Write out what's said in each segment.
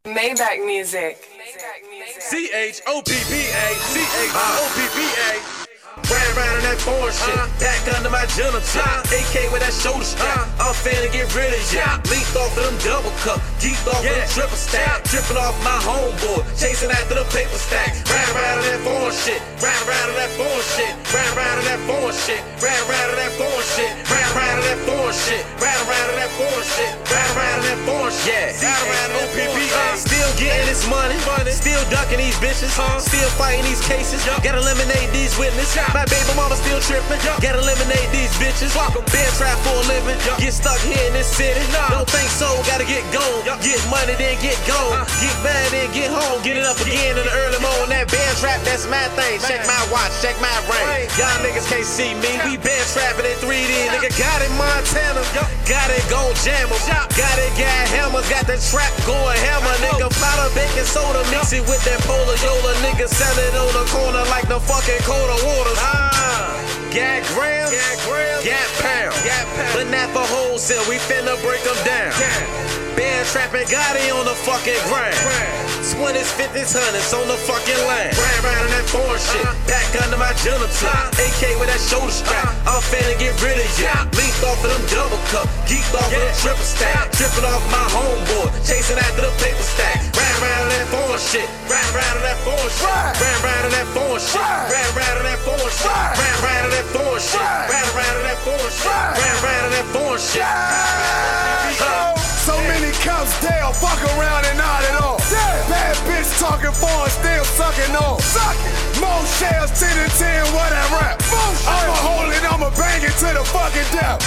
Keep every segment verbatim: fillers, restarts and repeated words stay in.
Maybach music. C H O P P A, C H O P P A. Riding around in that foreign shit, back under my gym tip. A K with that shoulder strap, I'm finna get rid of ya. Leaped off of them double cup, geeked off of them triple stack. Tripping off my homeboard, chasing after the paper stack. Riding around in that foreign shit, riding around in that foreign shit, riding around in that foreign shit, riding around in that foreign shit, riding around in that foreign shit, riding around in that foreign shit, riding around in that foreign shit. C H O P P A. Still getting this money, still ducking these bitches, still fighting these cases. Gotta eliminate these witnesses. My baby mama still tripping. Gotta eliminate these bitches. Been trapped for a living. Get stuck here in this city. Don't think so. Gotta get gone. Get money then get gone. Get mad then get home. Get it up again in the early morning. That band trap, that's my thing. Check my watch, check my ring. Y'all niggas can't see me. We band trapping in three D. Nigga got it Montana. Got it gon' jam 'em. Got it got hammers. Got the trap going hammer. Nigga powder baking soda. Mix it with that polar yola. Nigga sell it on the corner like the fucking Coda Waters. Got grams, got pounds, but not for wholesale. We finna break them down. Band trapping Gotti on the fucking ground. twenties, fifties, hundreds on the fucking line. Riding around in that foreign shit, back under my gym tip. A K with that shoulder strap, I'm finna get rid of ya. Leaped off of them double cup, geeked off of them triple stack. Tripping off my homeboard, chasing after the paper stack. Riding around in that foreign shit, riding around in that foreign shit, riding around in that foreign shit, riding around in that foreign shit, riding around in that foreign shit, riding around in that foreign shit, riding around in that foreign shit. So many cops, they'll fuck around and not at all. Bad bitch talking foreign, still sucking on. More shells, ten and ten, what I rap. I'ma hold it, I'ma bang it to the fucking death.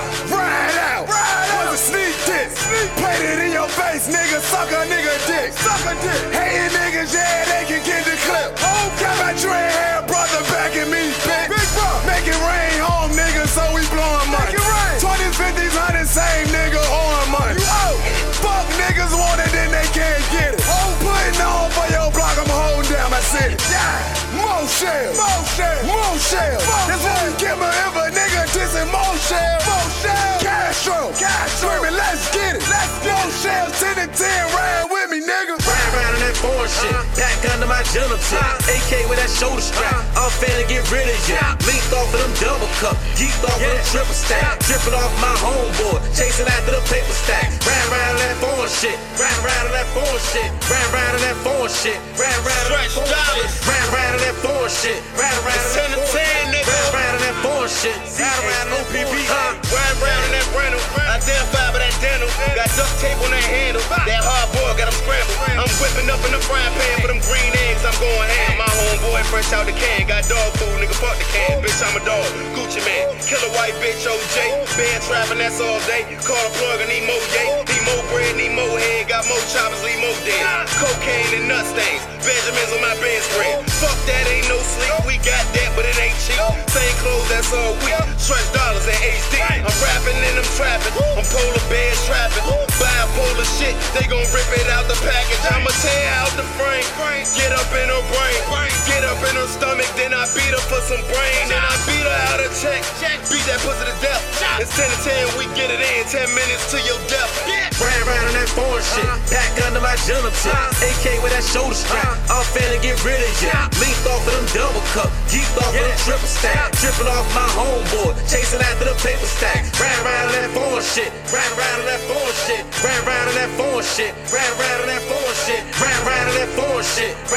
Ride out, was a sneak diss. Played it in your face, nigga, suck a nigga dick. Hating niggas, yeah, they can get the clip. Got my dread hair, brother, backing me, bitch. Make it rain home, nigga, so we blowing money. twenties, fifties, hundreds, same nigga, on money. Fuck niggas want it, then they can't get it. Putting on for your block, I'm holding down my city. More shells, more shells, more shells. That's what we give my if a nigga dissing more shells. More shells, Castro, Castro. Screaming, let's get it. Let's get more shells, ten and ten, ride with me, nigga. Ride around in that foreign shit, back under my gym tip. A K with that shoulder strap, I'm finna get rid of ya. Leaped off of them double cup, geeked off of them triple stack. Tripping off my homeboard, chasing after the paper stack. Ride around in that foreign shit, ride around in that foreign shit, ride around in that foreign shit, ride around in that foreign shit, ride around in that foreign shit, ride around in that foreign shit, ride around in that foreign shit, ride around in that foreign shit, ride around in that rental, identify by that dental, got duct tape on that handle, that hard boy got them scrambled. I'm whipping up in the frying pan for them green eggs, I'm going ham. My homeboy fresh out the can, got dog food, nigga fuck the can, bitch I'm a dog, Gucci man, killer white bitch O J, band trapping that's all day, call a plug and need more yay, need more bread, need more head, got more choppers, leave more dead, cocaine and nut stains, Benjamins on my bedspread, fuck that ain't no sleep, we got that but it ain't cheap, same clothes that's all week, stretch dollars and H D, I'm rapping and I'm trapping, I'm polar bears trapping, bipolar shit, they gon' rip it out the package, I'ma tear out the frame, get up in her brain, get up in her stomach, then I beat her for some brain, then I beat her out of check, beat that pussy to death, it's ten to ten, we get it in, ten minutes to your death. Ride around in that foreign shit, back under my gym tip. A K with that shoulder strap, I'm finna get rid of ya. Leaped off of them double cup, geeked off of them triple stack. Tripping off my homeboard, chasing after the paper stack. Ride around in that foreign shit, ride around in that foreign shit, ride around in that foreign shit, ride around in that foreign shit, ride around in that foreign shit,